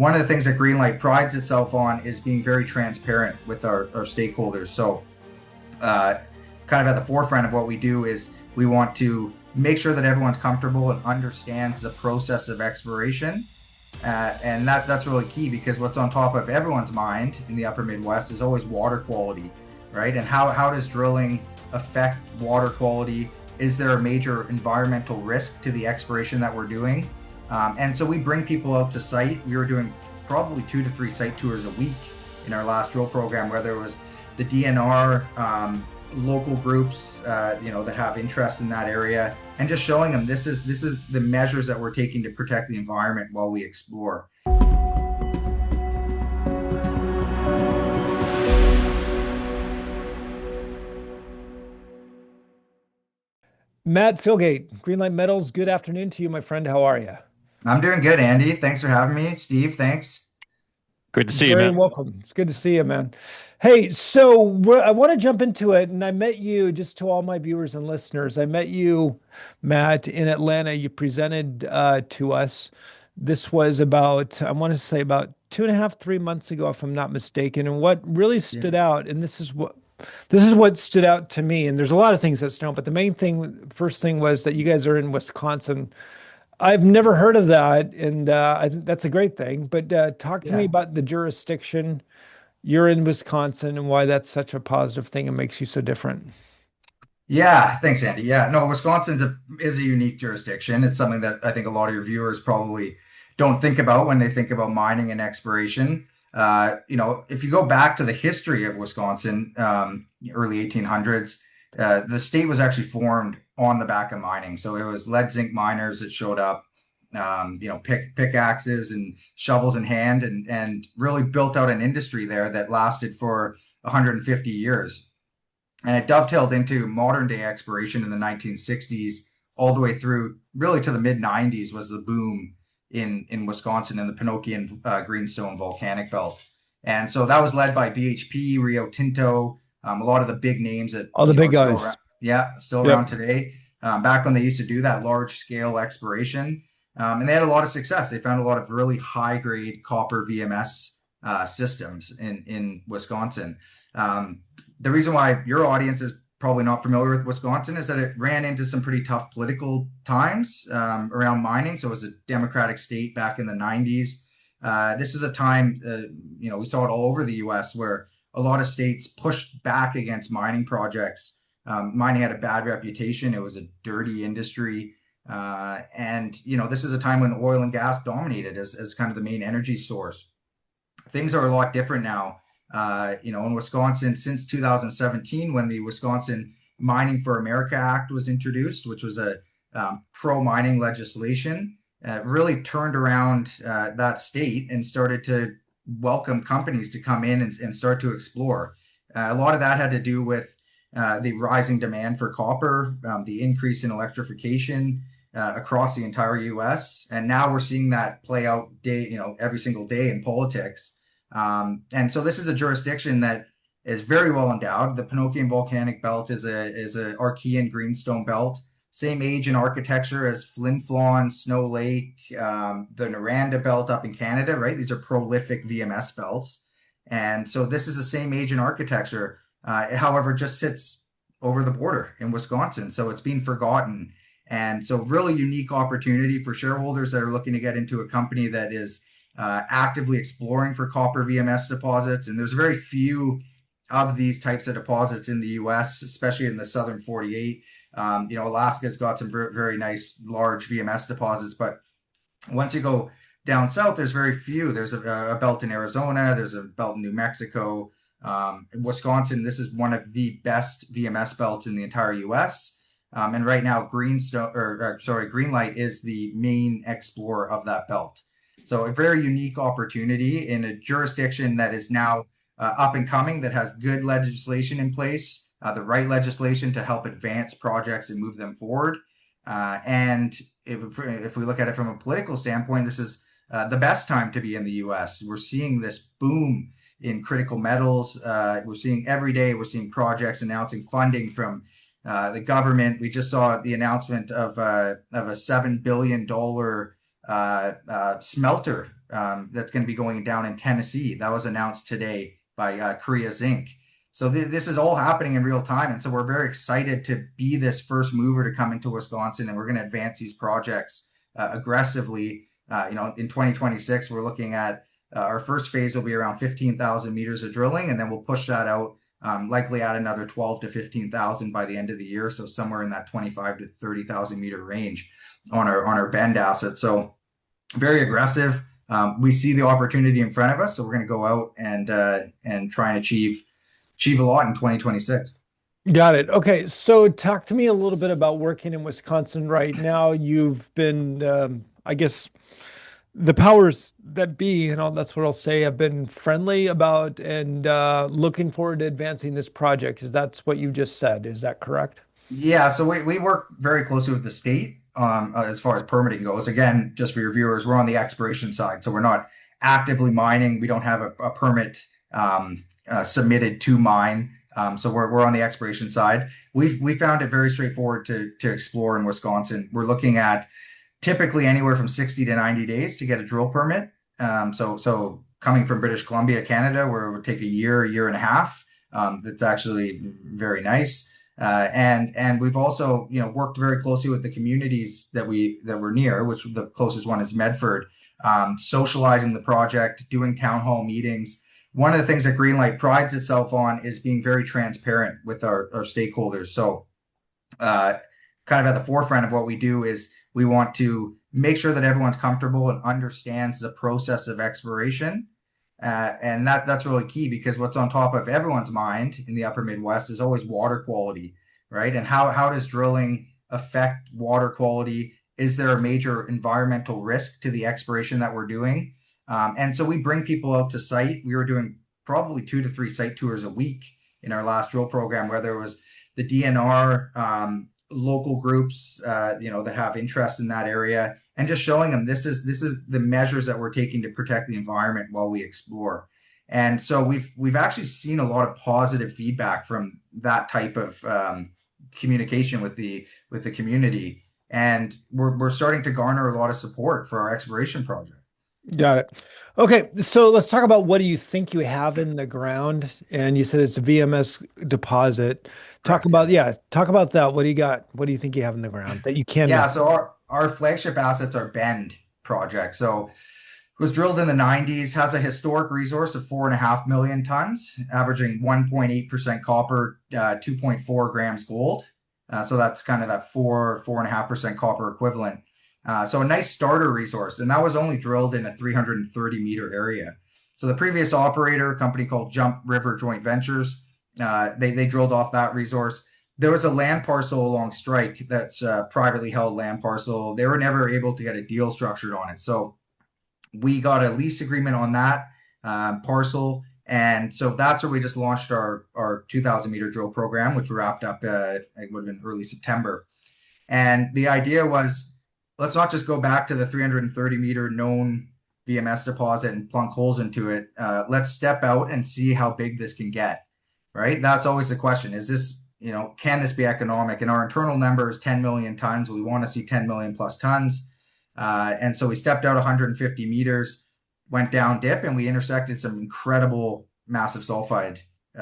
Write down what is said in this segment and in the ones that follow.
one of the things that Greenlight prides itself on is being very transparent with our stakeholders. So kind of at the forefront of what we do is we want to make sure that everyone's comfortable and understands the process of exploration. And that's really key, because what's on top of everyone's mind in the upper Midwest is always water quality, right? And how does drilling affect water quality? Is there a major environmental risk to the exploration that we're doing? And so we bring people out to site. We were doing probably 2 to 3 site tours a week in our last drill program, whether it was the DNR, local groups, that have interest in that area, and just showing them this is the measures that we're taking to protect the environment while we explore. Matt Philgate, Greenlight Metals. Good afternoon to you, my friend. How are you? I'm doing good, Andy. Thanks for having me. Steve, thanks. Great to see you, Very man. welcome. It's good to see you, man. Hey, so I want to jump into it, and I met you, just to all my viewers and listeners, I met you, Matt, in Atlanta. You presented to us. This was about, I want to say about 2.5, 3 months ago, if I'm not mistaken. And what really stood out, and this is what stood out to me, and there's a lot of things that stood out, but the main thing, first thing, was that you guys are in Wisconsin. I've never heard of that, and I think that's a great thing. But talk to me about the jurisdiction. You're in Wisconsin, and why that's such a positive thing and makes you so different. Yeah, thanks, Andy. Yeah, no, Wisconsin is a unique jurisdiction. It's something that I think a lot of your viewers probably don't think about when they think about mining and exploration. If you go back to the history of Wisconsin, early 1800s, the state was actually formed on the back of mining. So it was lead zinc miners that showed up, pickaxes and shovels in hand, and really built out an industry there that lasted for 150 years. And it dovetailed into modern day exploration in the 1960s, all the way through really to the mid 90s was the boom in Wisconsin in the Pinokian Greenstone volcanic belt. And so that was led by BHP, Rio Tinto, a lot of the big names that all the big guys. Still around today. Back when they used to do that large scale exploration, and they had a lot of success. They found a lot of really high grade copper VMS systems in Wisconsin. The reason why your audience is probably not familiar with Wisconsin is that it ran into some pretty tough political times around mining. So it was a Democratic state back in the 90s. This is a time, we saw it all over the US, where a lot of states pushed back against mining projects. Mining had a bad reputation. It was a dirty industry. And this is a time when oil and gas dominated as kind of the main energy source. Things are a lot different now. In Wisconsin, since 2017, when the Wisconsin Mining for America Act was introduced, which was a pro-mining legislation, really turned around that state and started to welcome companies to come in and start to explore. A lot of that had to do with the rising demand for copper, the increase in electrification across the entire U.S. And now we're seeing that play out every single day in politics. And so this is a jurisdiction that is very well endowed. The Pinokian Volcanic Belt is a Archean greenstone belt, same age and architecture as Flin Flon, Snow Lake, the Noranda Belt up in Canada, right? These are prolific VMS belts. And so this is the same age and architecture, however, just sits over the border in Wisconsin. So it's been forgotten. And so really unique opportunity for shareholders that are looking to get into a company that is actively exploring for copper VMS deposits. And there's very few of these types of deposits in the US, especially in the southern 48. Alaska's got some very nice large VMS deposits, but once you go down south, there's very few. There's a belt in Arizona, there's a belt in New Mexico. In Wisconsin, this is one of the best VMS belts in the entire US. And right now, Greenlight is the main explorer of that belt. So a very unique opportunity in a jurisdiction that is now up and coming, that has good legislation in place, the right legislation to help advance projects and move them forward. And if we look at it from a political standpoint, this is the best time to be in the US. We're seeing this boom in critical metals. We're seeing every day, we're seeing projects announcing funding from the government. We just saw the announcement of a $7 billion smelter that's going to be going down in Tennessee. That was announced today by Korea Zinc. So this is all happening in real time. And so we're very excited to be this first mover to come into Wisconsin, and we're going to advance these projects aggressively. In 2026, we're looking at our first phase will be around 15,000 meters of drilling, and then we'll push that out, likely add another 12 to 15,000 by the end of the year. So somewhere in that 25 to 30,000 meter range on our Bend asset. So very aggressive. We see the opportunity in front of us, so we're going to go out and try and achieve a lot in 2026. Got it. Okay, so talk to me a little bit about working in Wisconsin right now. You've been, I guess, the powers that be, and all that's what I'll say, have been friendly about and looking forward to advancing this project. Is that what you just said? Is that correct? Yeah, so we work very closely with the state as far as permitting goes. Again, just for your viewers, we're on the exploration side, so we're not actively mining. We don't have a permit submitted to mine. So we're on the exploration side. We found it very straightforward to explore in Wisconsin. We're looking at typically anywhere from 60 to 90 days to get a drill permit. So coming from British Columbia, Canada, where it would take a year and a half, that's actually very nice. And we've also worked very closely with the communities that we're near, which the closest one is Medford, socializing the project, doing town hall meetings. One of the things that Greenlight prides itself on is being very transparent with our stakeholders. So kind of at the forefront of what we do is we want to make sure that everyone's comfortable and understands the process of exploration. And that's really key, because what's on top of everyone's mind in the upper Midwest is always water quality, right? And how does drilling affect water quality? Is there a major environmental risk to the exploration that we're doing? And so we bring people out to site. We were doing probably 2 to 3 site tours a week in our last drill program, where there was the DNR, local groups, that have interest in that area, and just showing them this is the measures that we're taking to protect the environment while we explore. And so we've actually seen a lot of positive feedback from that type of communication with the community, and we're starting to garner a lot of support for our exploration project. Got it. Okay, so let's talk about what do you think you have in the ground? And you said it's a VMS deposit. Talk Correct. about, yeah, talk about that. What do you got? What do you think you have in the ground that you can? Yeah, so our flagship assets are Bend project. So it was drilled in the 90s, has a historic resource of 4.5 million tons, averaging 1.8% copper, 2.4 grams gold. So that's kind of that 4.5% copper equivalent. So a nice starter resource, and that was only drilled in a 330 meter area. So the previous operator, a company called Jump River Joint Ventures, they drilled off that resource. There was a land parcel along strike that's a privately held land parcel. They were never able to get a deal structured on it. So we got a lease agreement on that parcel. And so that's where we just launched our 2,000 meter drill program, which wrapped up, it would have been early September. And the idea was, let's not just go back to the 330 meter known VMS deposit and plunk holes into it. Let's step out and see how big this can get, right? That's always the question. Is this, can this be economic? And our internal number is 10 million tons. We want to see 10 million plus tons. And so we stepped out 150 meters, went down dip, and we intersected some incredible massive sulfide,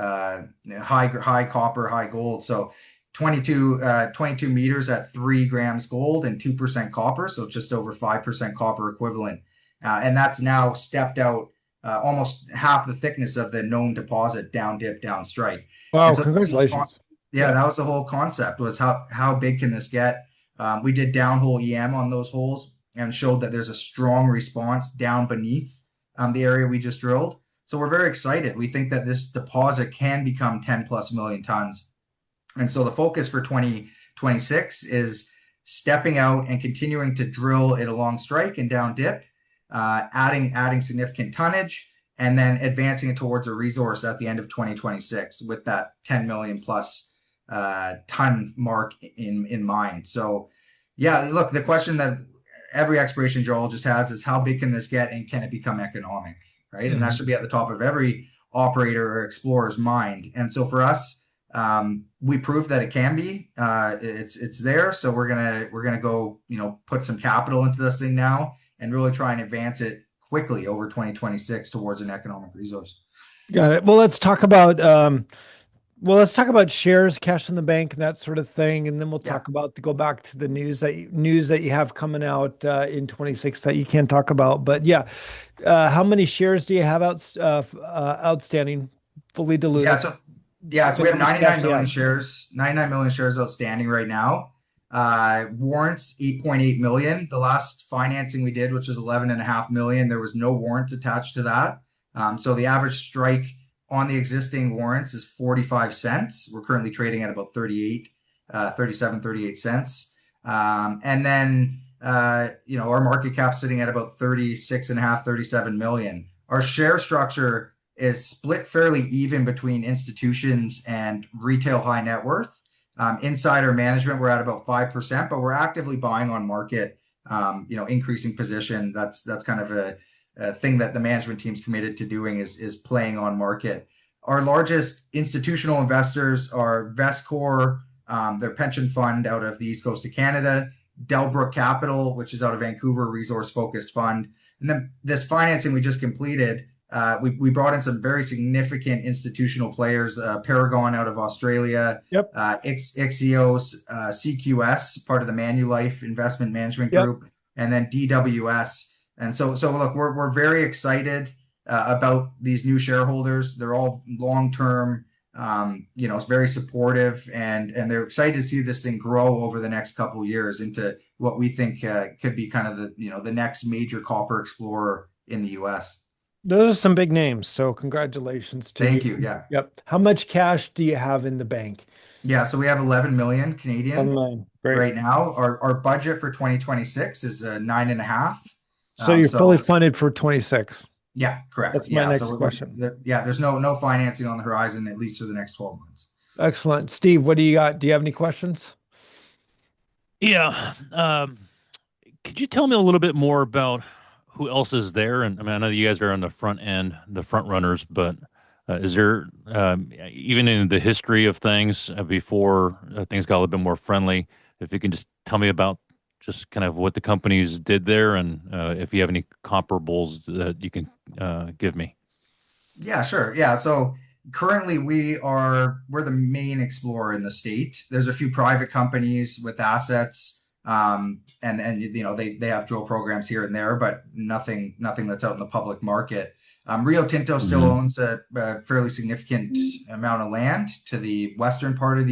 high copper, high gold. So 22 meters at 3 grams gold and 2% copper, so just over 5% copper equivalent. And that's now stepped out almost half the thickness of the known deposit down dip, down strike. Wow, So congratulations. yeah, that was the whole concept, was how big can this get? We did downhole EM on those holes and showed that there's a strong response down beneath the area we just drilled. So we're very excited. We think that this deposit can become 10 plus million tons. And so the focus for 2026 is stepping out and continuing to drill it along strike and down dip, adding significant tonnage, and then advancing it towards a resource at the end of 2026 with that 10 million plus ton mark in mind. So yeah, look, the question that every exploration geologist has is how big can this get and can it become economic, right? Mm-hmm. And that should be at the top of every operator or explorer's mind. And so for us, we proved that it can be. It's there. So we're gonna go, put some capital into this thing now and really try and advance it quickly over 2026 towards an economic resource. Got it. Well, let's talk about shares, cash in the bank, and that sort of thing, and then we'll Yeah. talk about go back to the news that you have coming out in 26 that you can't talk about. But yeah, how many shares do you have outstanding, fully Yeah. diluted, So yeah, so we and have how much cash 99 do you million have? shares, 99 million shares outstanding right now. Warrants 8.8 million. The last financing we did, which was 11.5 million, there was no warrants attached to that. So the average strike on the existing warrants is 45 cents. We're currently trading at about 38, 37, 38 cents. And then, our market cap sitting at about 36 and a half, 37 million. Our share structure is split fairly even between institutions and retail high net worth. Insider management, we're at about 5%, but we're actively buying on market, increasing position. That's kind of a thing that the management team's committed to doing is playing on market. Our largest institutional investors are Vestcor, their pension fund out of the East Coast of Canada, Delbrook Capital, which is out of Vancouver, resource focused fund. And then this financing we just completed, we brought in some very significant institutional players, Paragon out of Australia, Yep. Ixios, CQS, part of the Manulife Investment Management Yep. Group, and then DWS. And so look, we're very excited about these new shareholders. They're all long term, it's very supportive, and they're excited to see this thing grow over the next couple of years into what we think could be kind of the next major copper explorer in the U.S. Those are some big names, so congratulations to you. Thank you. Yeah. Yep. How much cash do you have in the bank? Yeah. So we have 11 million Canadian Online. Great. right now. Our budget for 2026 is 9.5. So you're fully So funded for 26. yeah, correct. That's my Yeah. next So question. there's no financing on the horizon, at least for the next 12 months. Excellent. Steve, what do you got? Do you have any questions? Yeah. Could you tell me a little bit more about who else is there? And I mean, I know you guys are on the front end, the front runners, but is there, even in the history of things before things got a little bit more friendly, if you can just tell me about just kind of what the companies did there and if you have any comparables that you can give me? Yeah, sure. Yeah. So currently we're the main explorer in the state. There's a few private companies with assets, and they have drill programs here and there, but nothing that's out in the public market. Rio Tinto still Hmm. owns a fairly significant amount of land to the western part of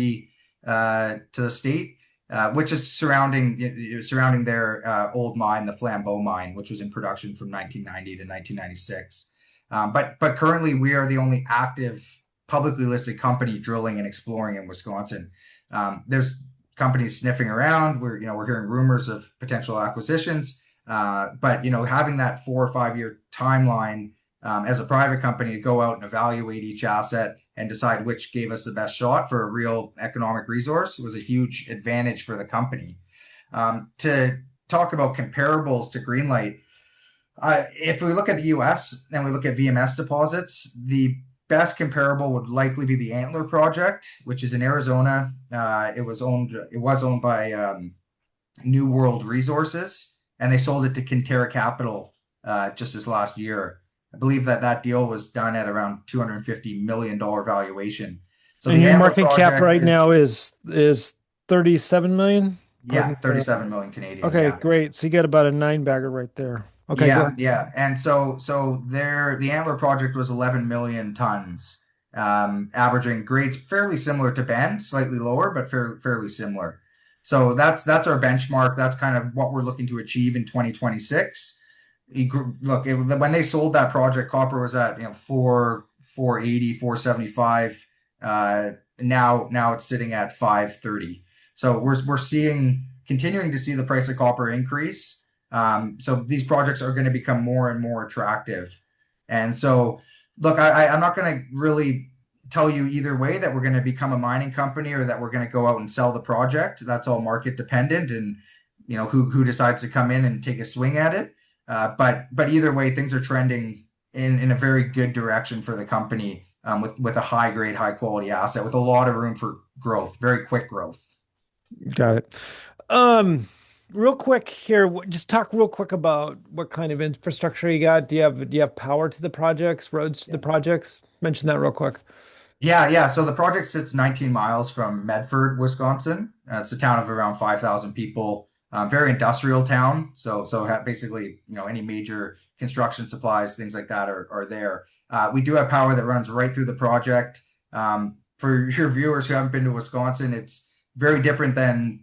the state, which is surrounding their old mine, the Flambeau mine, which was in production from 1990 to 1996. But currently, we are the only active publicly listed company drilling and exploring in Wisconsin. There's companies sniffing around. We're hearing rumors of potential acquisitions, but having that 4 or 5 year timeline as a private company to go out and evaluate each asset and decide which gave us the best shot for a real economic resource was a huge advantage for the company. To talk about comparables to Greenlight, if we look at the US and we look at VMS deposits, the best comparable would likely be the Antler project, which is in Arizona. It was owned by New World Resources, and they sold it to Kinterra Capital just this last year. I believe that deal was done at around $250 million valuation. So And the your Antler market cap project right is, now is 37 million? yeah, Pardon for 37 million Canadian. Okay, Yeah. great. So you got about a nine bagger right there. Okay, go Yeah, ahead. yeah. And so the Antler project was 11 million tons, averaging grades fairly similar to Bend, slightly lower, but fairly similar. So that's our benchmark. That's kind of what we're looking to achieve in 2026. When they sold that project, copper was at 480, 475. Now it's sitting at 530. So we're continuing to see the price of copper increase. So these projects are going to become more and more attractive. And so, look, I'm not going to really tell you either way that we're going to become a mining company or that we're going to go out and sell the project. That's all market dependent, and who decides to come in and take a swing at it. But either way, things are trending in a very good direction for the company, with a high grade, high quality asset with a lot of room for growth, very quick growth. Got it. Um, real quick here, just talk real quick about what kind of infrastructure you got. Do you have power to the projects, roads to the projects? Mention that real quick. Yeah. So the project sits 19 miles from Medford, Wisconsin. It's a town of around 5,000 people. Very industrial town. So basically, any major construction supplies, things like that are there. We do have power that runs right through the project. For your viewers who haven't been to Wisconsin, it's very different than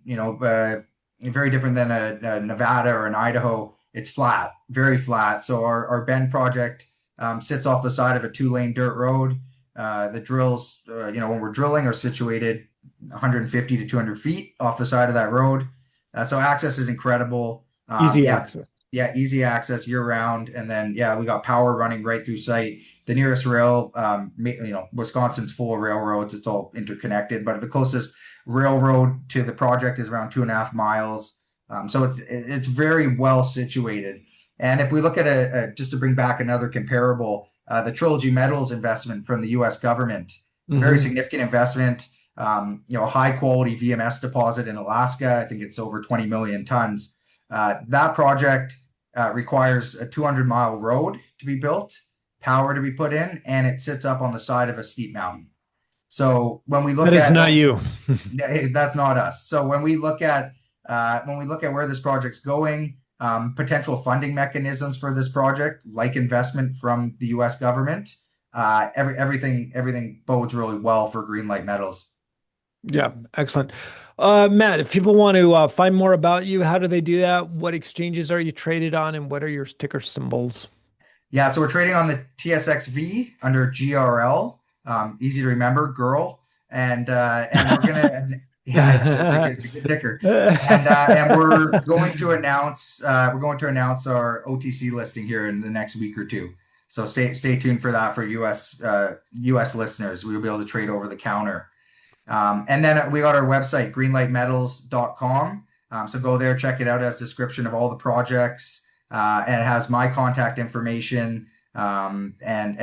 a Nevada or an Idaho. It's flat, very flat. So our Bend project sits off the side of a 2-lane dirt road. The drills, when we're drilling, are situated 150 to 200 feet off the side of that road. So access is incredible. Easy access. Yeah, easy access year round. And then, we got power running right through site. The nearest rail, Wisconsin's full of railroads. It's all interconnected, but the closest railroad to the project is around 2.5 miles. So it's very well situated. And if we look at just to bring back another comparable, the Trilogy Metals investment from the U.S. government, very significant investment. High quality VMS deposit in Alaska. I think it's over 20 million tons. That project requires a 200-mile road to be built, power to be put in, and it sits up on the side of a steep mountain. So when we look That is not you. that's not us. So when we look at where this project's going, potential funding mechanisms for this project, like investment from the U.S. government, everything bodes really well for Greenlight Metals. Yeah, excellent. Matt, if people want to find more about you, how do they do that? What exchanges are you traded on, and what are your ticker symbols? Yeah, so we're trading on the TSXV under GRL. Easy to remember, girl, and we're gonna. Yeah, it's a good ticker, and we're going to announce our OTC listing here in the next week or two. So stay tuned for that for US listeners. We will be able to trade over the counter. And then we got our website, greenlightmetals.com. So go there, check it out. It has a description of all the projects, and it has my contact information. Look,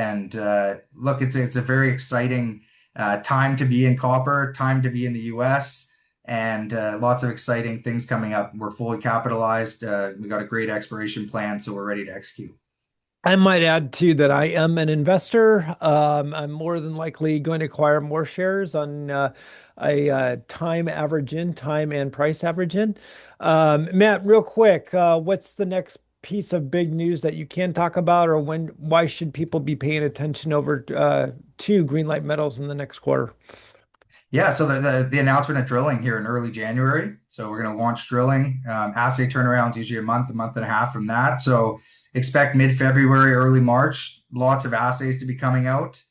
it's a very exciting time to be in copper, time to be in the US, and lots of exciting things coming up. We're fully capitalized. We got a great exploration plan, so we're ready to execute. I might add too that I am an investor. I'm more than likely going to acquire more shares on a time and price average in. Matt, real quick, what's the next piece of big news that you can talk about, or why should people be paying attention over to Greenlight Metals in the next quarter? Yeah, so the announcement of drilling here in early January. So we're going to launch drilling. Assay turnarounds usually a month and a half from that. So expect mid-February, early March, lots of assays to be coming out.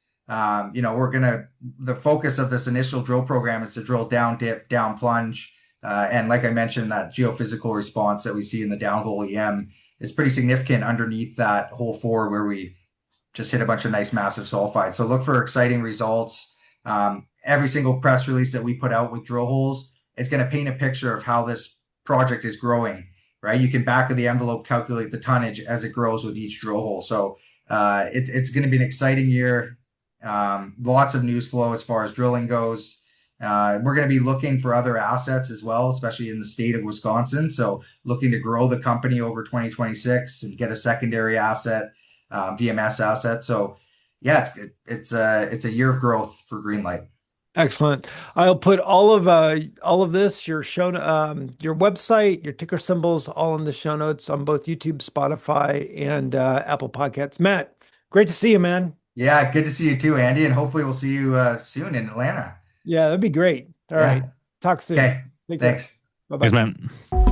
The focus of this initial drill program is to drill down dip, down plunge. And like I mentioned, that geophysical response that we see in the downhole EM is pretty significant underneath that hole 4 where we just hit a bunch of nice massive sulfides. So look for exciting results. Every single press release that we put out with drill holes is going to paint a picture of how this project is growing. Right, you can back of the envelope calculate the tonnage as it grows with each drill hole. So it's going to be an exciting year. Lots of news flow as far as drilling goes. We're going to be looking for other assets as well, especially in the state of Wisconsin. So looking to grow the company over 2026 and get a secondary asset, VMS asset. So yeah, it's a year of growth for Greenlight. Excellent. I'll put all of this, your website, your ticker symbols, all in the show notes on both YouTube, Spotify, and Apple Podcasts. Matt, great to see you, man. Yeah, good to see you too, Andy, and hopefully we'll see you soon in Atlanta. Yeah, that'd be great. All right. Talk soon. Okay. Thanks. Bye-bye. Thanks, man.